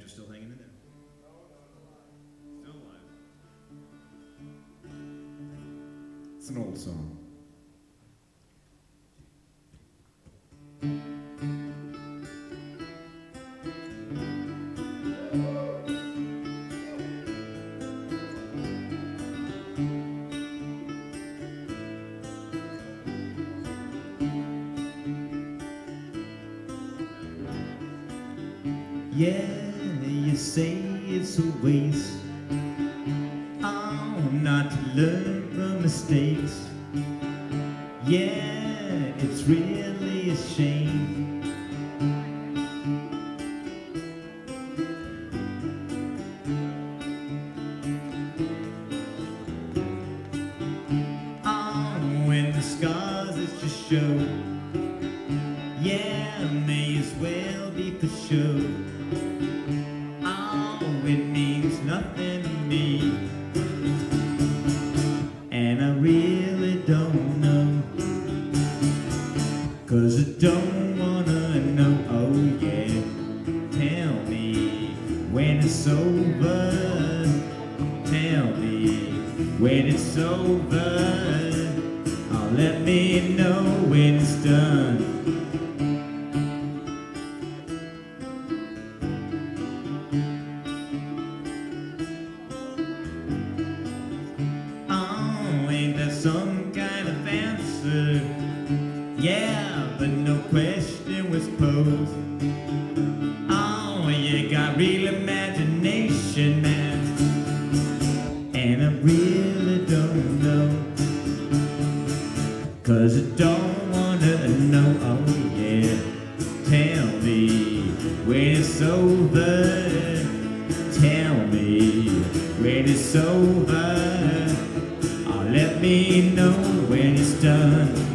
still hanging in there. Still alive. It's an old song. Yeah, you say it's a waste, oh, not to learn from mistakes. Yeah, it's really a shame. Oh, when the scars that you show, yeah, may as well be for sure. Oh, it means nothing to me, and I really don't know, 'cause I don't wanna know. Oh yeah, tell me when it's over. Tell me when it's over. Oh, let me know when it's done. Ain't that some kind of answer? Yeah, but no question was posed. Oh, you got real imagination, man, and I really don't know, 'cause I don't wanna know. Oh yeah, tell me when it's over. Tell me when it's over. Let me know when it's done.